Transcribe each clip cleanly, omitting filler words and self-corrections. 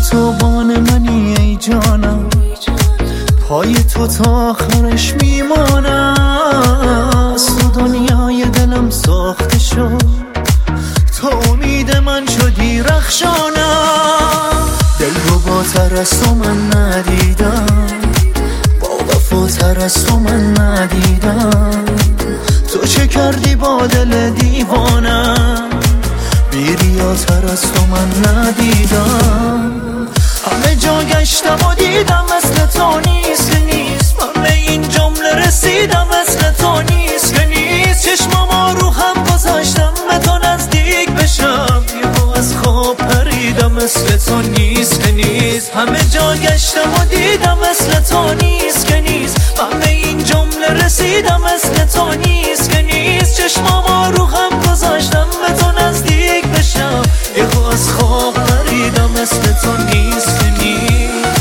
تو بان منی ای جانم، پای تو تا آخرش میمانم. از تو دنیای دلم ساخته شد، تو امید من شدی رخشانم. دل رو با تر از تو من ندیدم، با وفاتر از تو من ندیدم. تو چه کردی با دل دیوانم، بیریاتر از تو من ندیدم. همه جا گشتم و دیدم مثل تو نیست که نیست، من به این جمله رسیدم مثل تو نیست که نیست. چشمامو رو هم گذاشتم به تو نزدیک بشم، یهو از خواب پریدم مثل تو نیست که نیست. همه جا گشتم و دیدم مثل تو نیست که نیست، من به این جمله رسیدم مثل تو نیست که نیست. چشمامو رو هم گذاشتم به تو نزدیک بشم، یهو از خواب پریدم مثل تو نیست که نیست.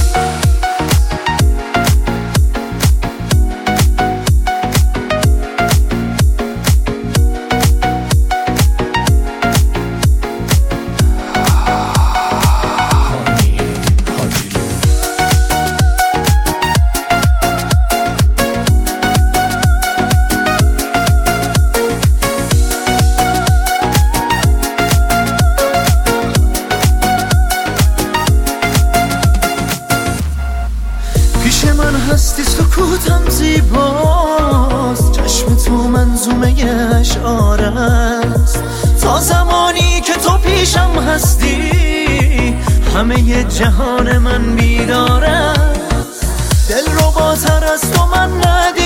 پیش من هستی سکوتم زیباست، چشم تو منظومه اشعار است. تا زمانی که تو پیشم هستی همه جهان من بیدار است. دل رو باتر از تو من ندیدم،